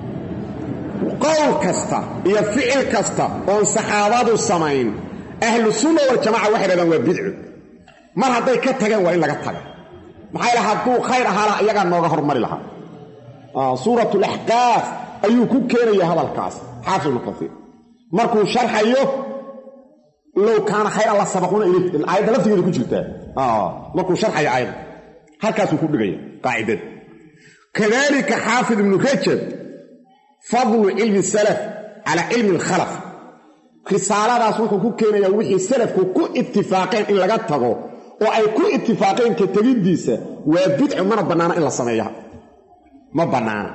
qawl kasta iyo fi'il kasta oo saxaabadu sameeyeen ahlu sunna wal jamaa waxay yiraahdaan waa bid'u mar haday ka tagaan waa in laga tago maxay la haduu khayr ahaa iyaga nooga hormari lahaa ah suuratul ahqaaf ayuu ku keenaya hadalkaas xaafid al-Kathir markuu sharxayo law kaana khayran la sabaquna ilayhi aayada laftigeeda ku jirta ah markuu sharxayo aayada halkaas uu ku dhigay qaa'idada kadalika xaafid ibn Rajab fadlu ilmi salaf ala ilmi al-khalaf risaaladaas wuxuu ku keenaya wixii salafku ku ittifaaqeen in laga tago oo ay ku ittifaaqeen ka tagidiisa waa bid'u mana banaana in la sameeyo ma banaana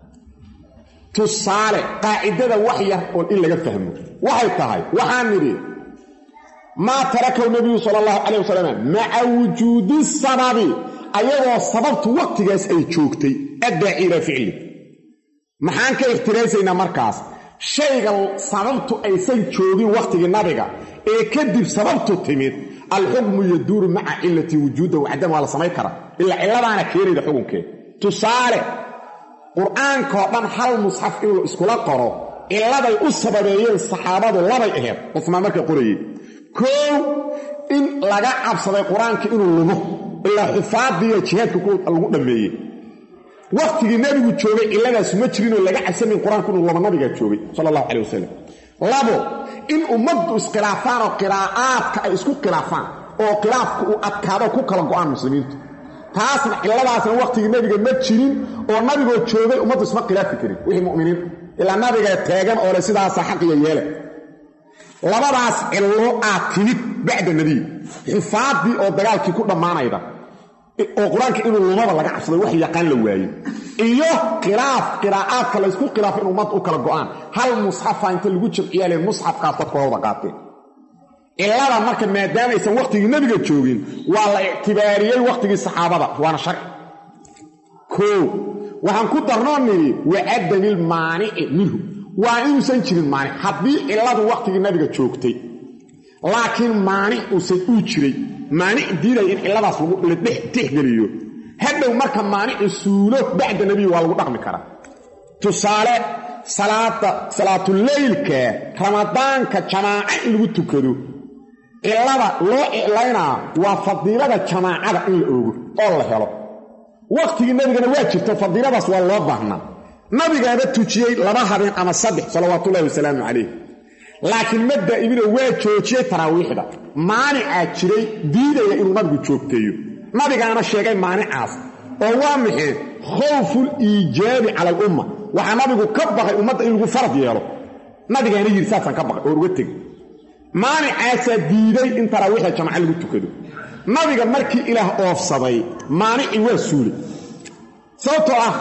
tusaale qaa'idada wax yar oo in laga fahmo waxay tahay waxaan niri ma tarakaw nabiga sallallahu alayhi wasallam ma'a wujudi sababi ayagoo sababtu waqtigaas ay joogtay adda ila ficli maxaan ka ikhtiraasaynaa markaas shayga sababtu aysan joogin waqtigii nabiga ee kadib sababtu timid al-hukmu yaduru ma'a illati wujuda wa adam wala samay kara illa illadaana keenayda xukunkeed tusaale quraanka oo dhan hal mushaf inuu iskula qoro illaday u sababeeyeen saxaabadu labay aheed Uthman markay qorayay koo in laga cabsaday quraanka inuu lumo illa xifaadiyo jihadku lagu dhameeyay waqtigii nabigu joogay illadaas ma jirin oo laga cabsamin quraanka inuu laba nabiga joogay sallallahu alayhi wasallam labo in ummadu iskhilaafaan oo qiraa'aadka ay isku khilaafaan oo khilaafku uu adkaado ku kala go'aan muslimiintu taasna illadaasna waqtigii nabiga ma jirin oo nabigoo joogay ummadu isma khilaafi karin wixii mu'miniin ila nabiga taagan oo sidaas xaq iyo yeele labadaas illo aad timid bacda nabi xifaadii oo dagaalkii ku dhamaanayda oo quraanka inuu lumada laga cabsaday wax yaqaan la waayo iyo khilaaf qiraa'aadka la isku khilaaf in ummad u kala go'aan hal mushaf inta lagu jibciyay mushafkaas dadkooda qaateen illada marka maadaama aysan waqtigii nabiga joogin waa la ictibaariyay waqtigii saxaabada waana sharci koo waxaan ku darnoonay wa'adamil maani'i minhu waa inuusan jirin maani haddii illadu waqtigii nabiga joogtay laakiin maanic uusan uu jiray maanic diiday in ciladaas la tixgeliyo hadhow marka maanicu suulo bacda nabi waa lagu dhaqmi karaa tusaale salaada salaatul leylka ramadaanka jamaaca in lagu tukado cilada loo iclaynaa waa fadiilada jamaacada in la oogo oo la helo waqtigii nabigana waa jirto fadiiladaas waa loo baahnaa nabigaaba tujiyey laba habeen ama saddex salawaatullaahi wasalaamu calayh laakiin ma daa'imina waa joojiyey taraawiixda maanicaa jiray diidaya inuu nabigu joogteeyo nabigaana sheegay maanicaas oo waa maxay khawful iijaabi cala alumma waxaa nabigu ka baqay ummadda in lagu farad yeelo nabigaana yidhi saasaan ka baqay oo uga tegey maanicaasaa diiday in taraawiixda jamaca lagu tukado nabiga markii ilaah oofsaday maanicii waa suulay sababtoo ah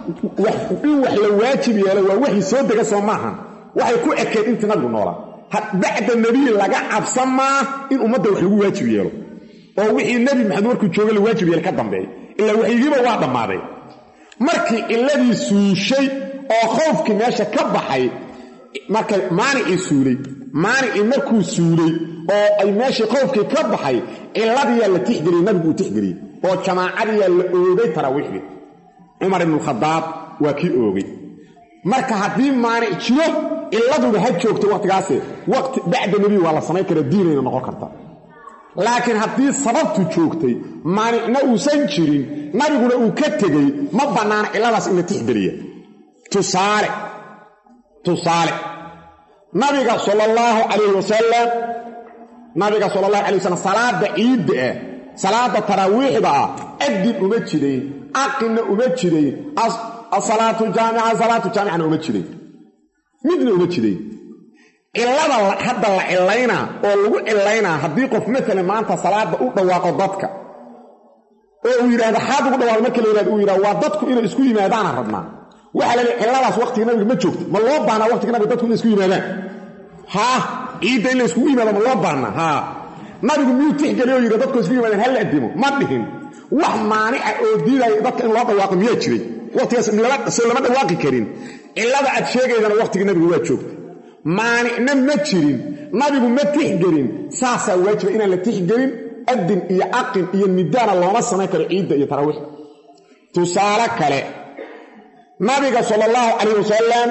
in wax la waajib yeelo waa wixii soo dega soo maahan waxay ku ekeed intii nabigu noolaa bacda nebiyi laga cabsan maa in ummadda wax lagu waajib yeelo oo wixii nebi maxamed markuu jooga la waajib yeelo ka dambeeya ilaa waxyigiiba waa dhammaaday markii ciladii suushay oo khoofkii meesha ka baxay marka maanicii suulay maanicii markuu suulay oo ay meeshii khoofkii ka baxay ciladiyaa la tixgeliyey nabigu uu tixgeliyey oo jamaacadiyaa la oogay taraawiixdii cumar ibnukhadaab waa kii oogay marka haddii maanic jiro ciladuba ha joogto waqtigaase waqti bacda nebi waa la samayn kara diinayna noqon karta laakiin haddii sababtu joogtay maanicna uusan jirin nabiguna uu ka tegey ma bannaana ciladaas in la tixgeliya tusaale tusaale nabiga sala allahu calayhi wasalam nabiga sala allahu calay wasalam salaada ciidda ah salaada taraawiixda ah adin uma jidayn aqinna uma jidayn asalaatu jaamica salaatu jaamicana uma jidayn midna uma jidayn cilada hadda la cilaynaa oo lagu cilaynaa haddii qof maalan maanta salaada u dhawaaqo dadka oo uu yidhahdo xaad ugu dhawaaqo marka la yidhahdo uu yidhahdo waa dadku inay isku yimaadaana rabnaa waxaa la leeyahay ciladaas waqtiga nabiga ma joogto ma loo baahnaa waqtiga nabiga dadku inay isku yimaadaan haa ciidda in la iskugu yimaado ma loo baahnaa haa nabigu miyuu tixgeliyo yidhi dadku isku yimaadaan hal la addimo ma dhihin wax maanica oo diidaya dadka in loo dhawaaqo miyaa jiray waqtigaas soo lama dhawaaqi karin cilada aad sheegaydana waqtigii nabiga waa joogta maanicna ma jirin nabigu ma tixgelin saasaa waajiba inaan la tixgelin adin iyo aqin iyo nidaana looma samayn karo ciidda iyo taraawiix tusaale kale nabiga sala allahu calayh wasalam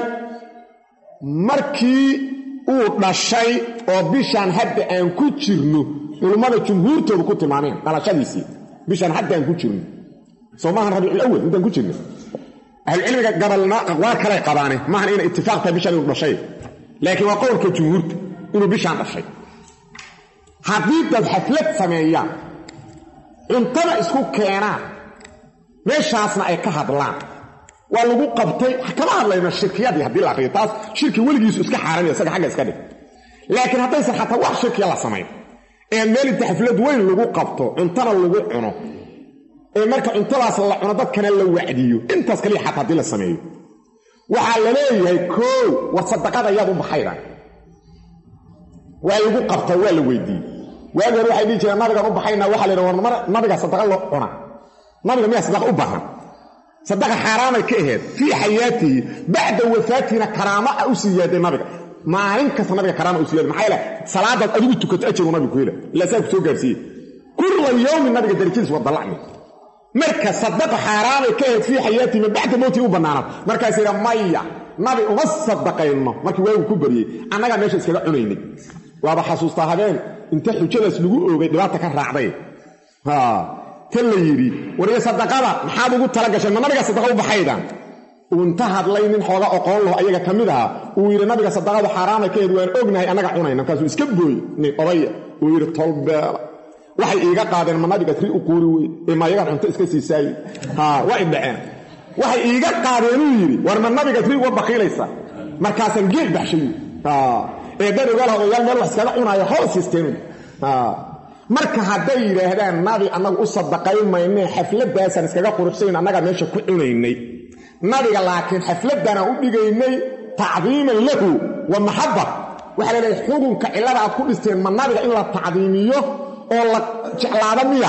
markii uu dhashay oo bishaan hadda aan ku jirno culummada jumhuurtoodu ku tilmaameen dhalashadiisii bishaan hadda aan ku jirno soo maahan rabiicul awal intaan ku jirno ahlucilmiga gabalna aqwaar kale qabaane maahan inay ittifaaq tahay bishaan inuu dhashay laakiin waa qowlka jumhuurta inuu bishaan dhashay haddii dad xaflad sameeyaan cuntada isku keenaan meeshaasna ay ka hadlaan waa lagu qabtay kama hadlayno shirkiyadii haddii la aqriyo taas shirki weligiisu iska xaaran isaga xagga iska dhig laakiin haddaysan xataa wax shirkiya la samayn ee meel inta xaflad weyn lagu qabto cuntana lagu cuno ee marka cuntadaas la cuno dadkana la wacdiyo intaas kaliya xataa haddii la sameeyo waxaa la leeyahay koow war sadaqada yaad u baxayda waa lagu qabta waa la weydiiyey waagi hore waxay dhihi jireen nabigaan u baxaynaa waxaa la yidhaha war nabiga sadaqa loo cuna nabiga miyaa sadaqa u baahan sadaqa xaaraamay ka ahayd fii xayaatihi bacda wafaatihina karaama a u sii yaaday nabiga maalin kasta nabiga karaama u sii yaaday maxaa yeele salaadaad adigu tukato ajaruu nabigu ku hela ilaa saa ku soo gaarsiiyey kulla yowmin nabiga darajadiis waa dallacmi marka sadaqa xaaraamay ka ahayd fii xayaatihi min bacda mowtii u bannaanaad markaas yidha maya nabi uma sadaqayno markii waagu ku baryey annagaa meesha iskaga cunaynay waaba xasuustaa habeen inta xujadaas lagu oogay dhibaata ka raacday tan la yidhi wariya sadaqada maxaad ugu tala gasheen ma nabiga sadaqa u baxaydaan uu inta hadlay nin xooga oqoon laho ayaga ka mid aha uu yidhi nabiga sadaqadu xaaraamay ka ahayd waan ognahay annaga cunayna markaasuu iska booy nin odaya uu yidhi tolbeela waxay iiga qaadeen ma nabiga ri u quuri wey ee ma ayagaan cunto iska siisaaye waa idhaceen waxay iiga qaadeenuu yidhi war ma nabiga ri uga bakiilaysa markaasaan geel baxshay ee dan ogaalaha odayaal meel wax iskaga cunaayo hoos sisteen marka hadday yidhaahdaan nabi annagu u sadaqayn maynee xafladdaasaan iskaga quruxsayn annagaa meesha ku cunaynay nabiga laakiin xafladdaanaan u dhigaynay tacdiiman lahu wa maxabba waxaa laleeyahay xukunka cillada aad ku dhisteen ma nabiga in la tacdiimiyo oo la jeclaado miya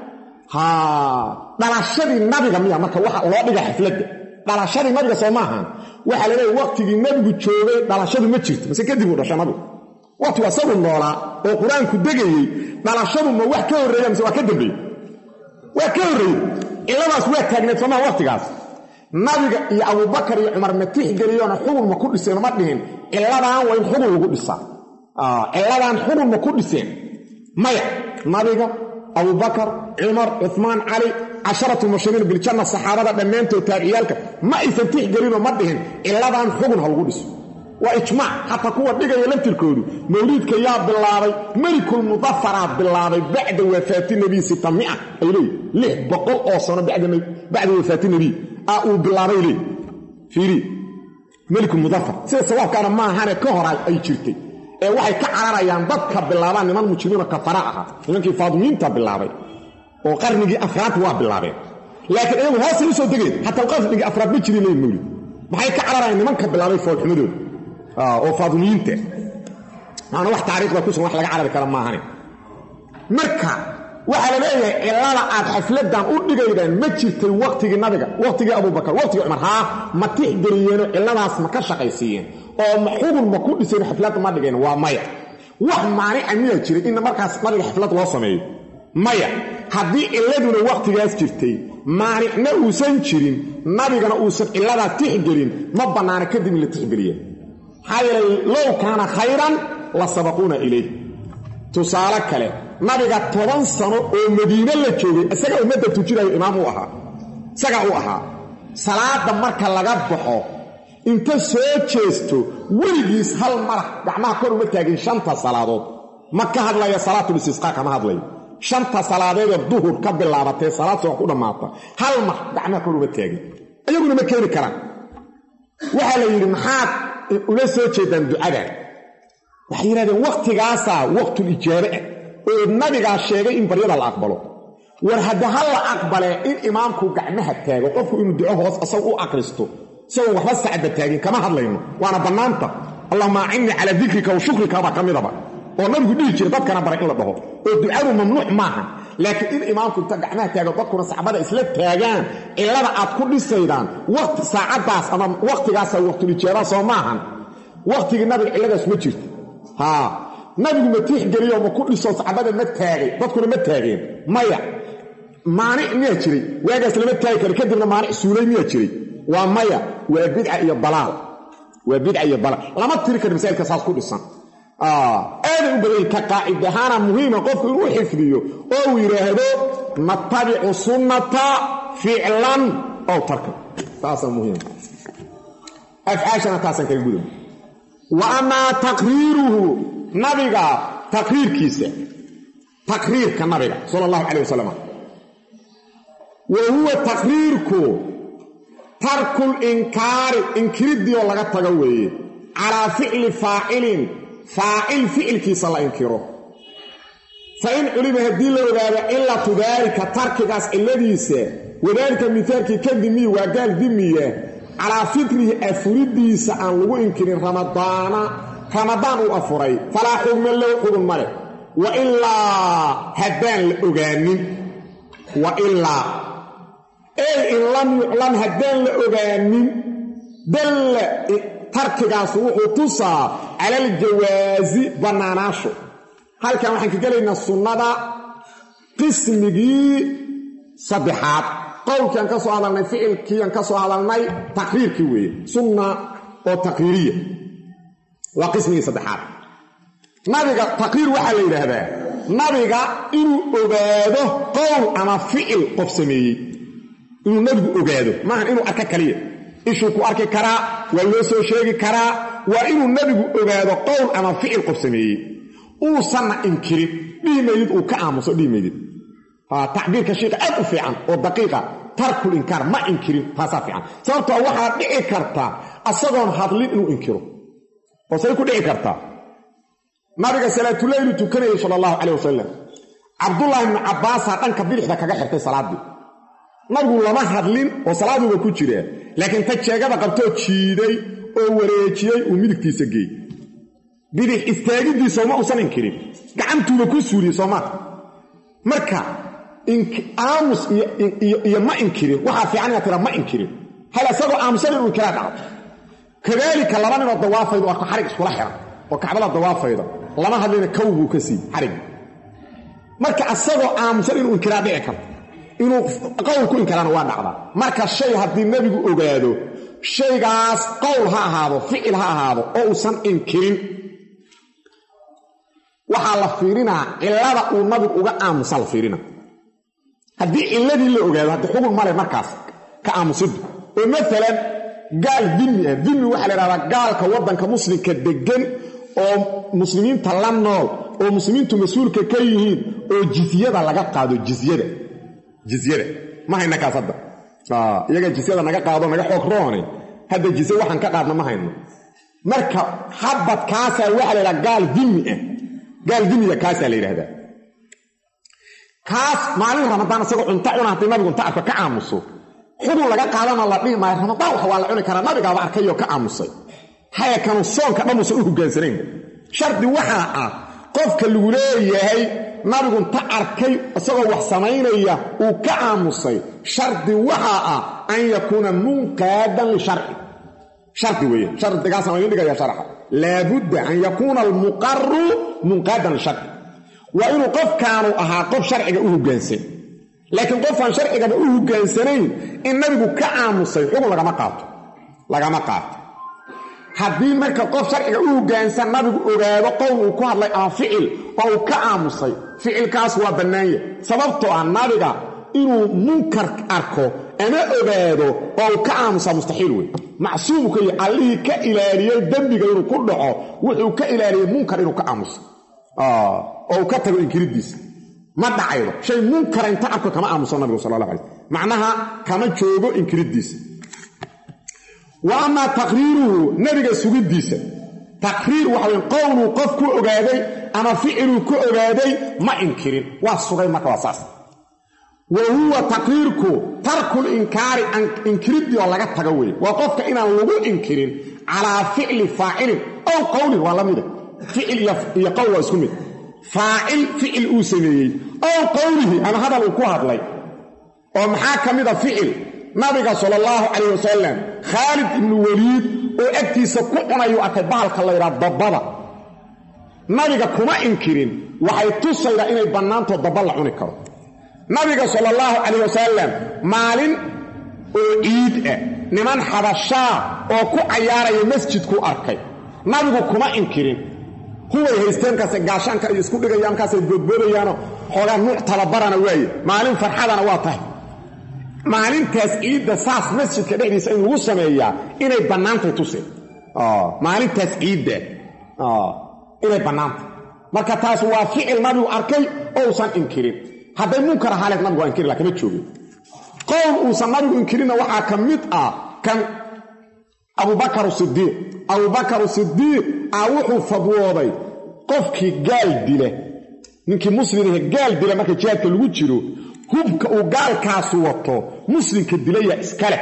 haa dhalashadii nabiga miya marka waxa loo dhiga xafladda dhalashadii nabiga soo maahan waxaa laleeyahay waqtigii nabigu joogay dhalashadu ma jirto mase kadib uu dhasha nabigu waqti wasabu noola oo quraanku degayay dhalashadu ma wax ka horeeyay mise waa ka dambeeyay waa ka horeeyay iladaas waa taagneed sama waqtigaas nabiga iyo Abu Bakar iyo Umar matix galiyona xubun ma ku dhiseen ma dhihin iladan way xubun lagu dhisaa ah iladan xubun ma ku dhiseen maya nabiga Abu Bakar Umar Uthman Ali asharatu mubashirin bil janna saxaabada dhameentay taabiciyalka ma aysan tix galino ma dhihin iladan xubun hal lagu dhiso waa ijmaac hatta kuwa dhigay laftirkoodu mawlidka yaa bilaabay malikul mudaffara bilaabay bacda wafaati nabi sita mi'a ayli lix boqol oo sano bacda bacda wafaati nabi aa bilaabay li fiiri malikul mudaffar sida sababkana ma ahane ka horay ay jirtay ee waxay ka cararayaan dadka bilaabaan niman mujrimiina kafara ah nimankii faadimiinta bilaabay oo qarnigii afraad waa bilaabeen laakiin ay hoos u soo degeen hatta qarnigii afraad ma jirin mawlid maxay ka cararayaan nimanka bilaabay foolxumadooda oo faadimiinta maana wax taariikhda ku soo wax laga carabi kara ma ahane marka waxa la leeyahay ilaa aad xafladan u dhigaydaan ma jirtay waqtigii nabiga waqtigii Abu Bakar waqtigii Umar ha ma tixgeliyeen iladaas ma ka shaqaysiiyeen oo maxuubun ma ku dhiseen xaflad ma dhigeen waa maya wax maani amiya jiray in markaas nabiga xaflad loo sameeyo maya hadii iladuna waqtigaas jirtay maaricna uusan jirin nabigana uusan ilada tixgelin ma banaana kadib la tixgeliyeen hayra law kana khayran la sabaquna ilayhi tusaale kale nabiga toban sano oo Madiina la joogay isaga umada tujiray imaam uu ahaa isaga uu ahaa salaada marka laga baxo inta soo jeesto weligiis hal mar gacmaha kor uma taagin shanta salaadood ma ka hadlaya salaatul istisqa kama hadlay shanta salaadeed ee duhur ka bilaabatay salaad soo ku dhamaata hal mar gacmaha kor uma taagin ayaguna ma keeni karaan waxa la yiri maxaad ula soo jeedaan ducada waxa yiraahdeen waqtigaasa waqtul ijaaba oo nabiga sheegay in baryada la aqbalo war hada hal la aqbale in imaamku gacmaha taago qofku inuu duco hoos asaw u aqristo soo waxba saacada taagin kama hadlayno waana banaanta Allahumma inni ala dhikrika wa shukrika ba kamidaba oo nabigu dhigi jiray dadkana baray in la dhaho oo ducadu mamnuuc maaha laakiin in imaamku inta gacmaha taago dadkuna saxaabada isla taagaan ilada aad ku dhisaydaan waqti saacadaas ama waqtigaas waqtul ijaaba soo maahan waqtiga nabiga iladaas ma jirto ha nabigu ma tixgeliyo ma ku dhiso saxaabada ma taagay dadkuna ma taageen maya maanic miya jiray waagaas lama taagi karo kadibna maanic suulay miya jiray waa maya waa bidca iyo dalaal waa bidca iyo dalaal lama tiri karo misalka saas ku dhisan ah aad u badan ka qaacidahana muhiim qofku inuu xifdiyo oo uu yiraahdo nattabi'u sunnata fi'lan aw tarka taas muhiim af'aashana taasan kala gudub wa ama taqriruhu nabiga taqriirkiisa taqriirka nabiga sallallahu alayhi wasallam wa huwa taqriirku tarkul inkari inkiridio laga taga weeye ala fi'li fa'ilin fa'il fi'ilkiisa la inkiro fa in ulima hadii la ogaado illa tudalika tarkigaas illadiisa wadaalka mithalki kadimi waa gaal dimiye ala fitrihi afuridiisa aan lagu inkirin ramadaana ramadaan uu afuray fala xugma lahu xugum male wa illa hadan la ogaanin wa illa ay in lam yu'lam hadan la ogaanin dal tarkigaas wuxuu tusaa ala aljawaazi banaanaasho halkan waxaan ka galaynaa sunnada qismigii saddexaad qowlkan ka soo hadalnay ficilkiian ka soo hadalnay taqriirkii weeye sunna oo taqriiriya waa qismigii saddexaad nabiga taqriir waxaa la yidhaahdaa nabiga inuu ogaado qowl ama ficil qof sameeyey inuu nabigu ogaado maahan inuu arka kaliya ishuu ku arki karaa waa loo soo sheegi karaa waa inuu nabigu ogaado qowl ama ficil qof sameeyey uusanna inkirin dhiimaydid uu ka aamuso dhiimaydid haa tacbiirka sheekha aad u fiican oo daqiiqa tarkul inkaar ma inkirin taasaa fiican sababtoo waxaa dhici kartaa asagoon hadlin inuu inkiro oo say ku dhici kartaa nabiga salaatuleylu tukanayay sala allahu calayh wasalam cabdullaahi ibnu cabbaasaa dhanka bidixda kaga xirtay salaaddii nabigu lama hadlin oo salaaduuba ku jiraa laakiin ta jeegada qabtoo jiiday oo wareejiyey uu midigtiisa geey bidix istaagiddiisa uma uusan inkirin gacantuuba ku suuliyey soomaa marka aamus iyo ma inkirin waxaa fiican inaad tiraa ma inkirin hal isagoo aamusan inuu inkiraa dhaco kadaalika laba ninoo dawaafayda oo arko xarig iskula xiran oo kacbada dawaafayda lama hadlayna kow buu ka sii xarig marka asagoo aamusan inuu inkiraa dhici karto inuu qowl ku inkirana waa dhacdaa marka shay haddii nebigu ogaado shaygaas qowl ha ahaado ficil ha ahaado oo uusan inkirin waxaa la fiirinaa cillada uu nabigu uga aamusa la fiirina haddii cilladii la ogaado haddii xugun male markaas ka aamusiddu oo maalan gaal dimi ah dimi waxaa la idhahdaa gaalka waddanka muslimka deggan oo muslimiinta la nool oo muslimiintu mas-uulka ka yihiin oo jizyada laga qaado jizyada jizyada ma hayna kaas hadda iyaga jizyada naga qaado naga xoog roone hadda jizye waxaan ka qaadna ma hayno marka xabad kaasaa waxaa la yidhaha gaal dimi ah gaal dimiga kaasaa la yidhahdaa kaas maalin ramadaan isagoo cunto cuna haddii nabigu inta arko ka aamuso xudun laga qaadana la dhihi maayo ramadaan wax waa la cuni karaa nabigaaba arkayoo ka aamusay haya kanu soonka dhammuusan u hogaansanayn shardi waxaa ah qofka lagu leeyahay nabigu inta arkay isagoo wax samaynaya uu ka aamusay shardi waxaa ah an yakuuna munqaadan lisharci shardi weeye shardigaasaan waa idin dhigaya sharxa laabudda an yakuuna almuqaru munqaadan lisharci waa inuu qofkaanu ahaa qof sharciga u hoggaansan laakiin qofaan sharcigaba u hoggaansanayn in nabigu ka aamusay xugun lagama qaato lagama qaato haddii marka qof sharciga u hoggaansan nabigu ogaado qowl uu ku hadlay ama ficil oo uu ka aamusay ficilkaas waa bannaanya sababtoo ah nabiga inuu munkar arko ama ogaado oo uu ka aamusaa mustaxiil wey macsuumka iyo allihii ka ilaaliyey dembiga inuu ku dhaco wuxuu ka ilaaliyey munkar inuu ka aamuso oo uu ka tago inkiridiisa ma dhacaydo shay munkara inta arko kama aamuso nabigu sala allah alay macnaha kama joogo inkiridiisa wa amaa taqriiruhu nabiga sugiddiisa taqriir waxa weyn qowluu qof ku ogaaday ama ficiluu ku ogaaday ma inkirin waa sugay marka waa saas wa huwa taqriirku tarkul inkaari inkiriddii oo laga tago weeye waa qofka inaan lagu inkirin calaa ficli faacilin ow qowlin waa la mida ficil iyo qowl waa isku mid faacil ficil uu sameeyey ow qowlihi ama hadal uu ku hadlay oo maxaa ka mida ficil nabiga sala allahu calayh wasalam khaalid ibnu weliid oo agtiisa ku cunayuu arkay bahalka la yidhaha dabbada nabiga kuma inkirin waxay tusaydaa inay bannaantoo dabba la cuni karo nabiga sala allahu calayh wasalam maalin oo ciid ah niman xabashaa oo ku cayaaraya masjidkuu arkay nabigu kuma inkirin huway haysteenkaase gaashaanka ay isku dhigayaan markaasay boodboodayaanoo xoogaa nuuc tababarana waaye maalin farxadana waa tahay maalintaas ciidda saas masjidka dhexdiisa in lagu sameeyaa inay bannaantay tuseen maalintaas ciidda inay bannaantay marka taas waa ficil nabigu arkay ousan inkirin hadday munkar ahaaleed nabigu waa inkiri la kama joogin qowl uusan nabigu inkirinna waxaa ka mid ah kan abubakar sidiiq abubakar sidiiq aa wuxuu fadwooday qofkii gaal dila ninkii muslimahe gaal dila marka jihaadka lagu jiro hubka uu gaalkaasu wato muslimka dilaya iskale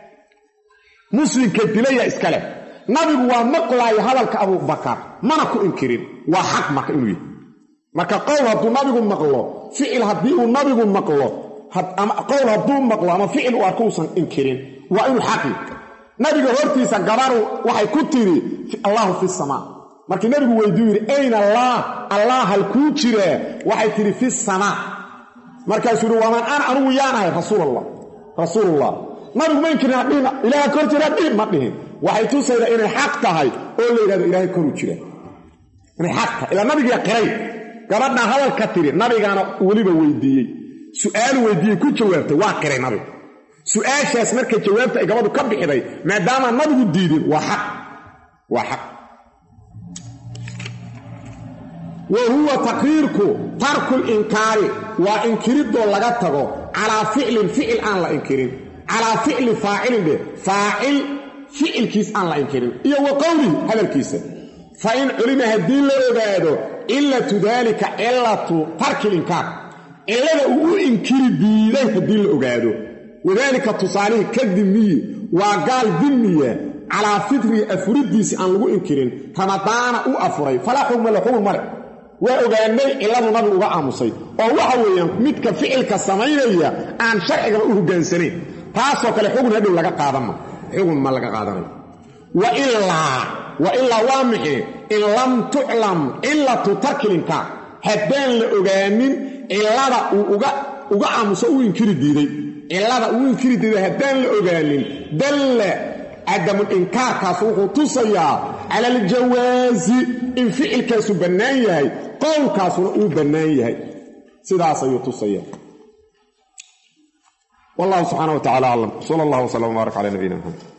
muslimka dilaya iskale nabigu waa maqlaayo hadalka abubakar mana ku inkirin waa xaq marka inuu yahay marka qowl hadduu nabigu maqlo ficil haddii uu nabigu maqlo qowl hadduu maqlo ama ficil uu arko uusan inkirin waa inuu xaqi nabiga hortiisa gabaru waxay ku tiri allahu fi samaa markii nabigu weydiiyu yidhi ayna allah allah halkuu jiraa waxay tidhi fi samaa markaasuu yidhi waman ana anugu yaanahay rasuulallah rasuulullah nabigu ma inkirin hadhihin ilaaha kor jira dhihin ma dhihin waxay tusaydaa inay xaq tahay oo la yidhahdo ilaahay koruu jira inay xaq tahay ilaa nabigiia qiray gabadhaa hadalka tiri nabigaana weliba weydiiyey su'aalu weydiiyey ku jawaabtay waa qiray nabigu su-aashaas markay jawaabta ay gabadhu ka bixiday maadaama nabigu diidin waa xaq waa xaq wa huwa taqriirku tarkul inkaari waa inkiridoo laga tago calaa ficlin ficil aan la inkirin calaa ficli faacilin dhe faacil ficilkiis aan la inkirin iyo wa qowlihi hadalkiisa fa in culima haddii la ogaado cilatu daalika cilatu tarki linkaar cillada uu u inkiri diiday haddii la ogaado wadaalika tusaalihii ka dimiyi waa gaal dimiya calaa fitrii afuridiisi aan lagu inkirin ramadaana u afuray falaa xugma le xugun male waa ogaanay cilladu nabigu uga aamusay oo waxa weeyaan midka ficilka samaynaya aan sharcigaba u hoggaansanayn taasoo kale xugun hadhow laga qaadanma xugun ma laga qaadanayo wa ilaa وإلا وامحي إن لم تعلم إلا تتركلنك هدان لأغانين إلا أغا أغا عمسو ينكري ديدي إلا أغا ينكري ديدي هدان لأغانين دل عدم الإنكار كاسوه تصيا على الجواز إن فعل كاسو بنايا قول كاسو بنايا سيدا سيتصيا والله سبحانه وتعالى أعلم صلى الله وسلم وبارك على نبينا محمد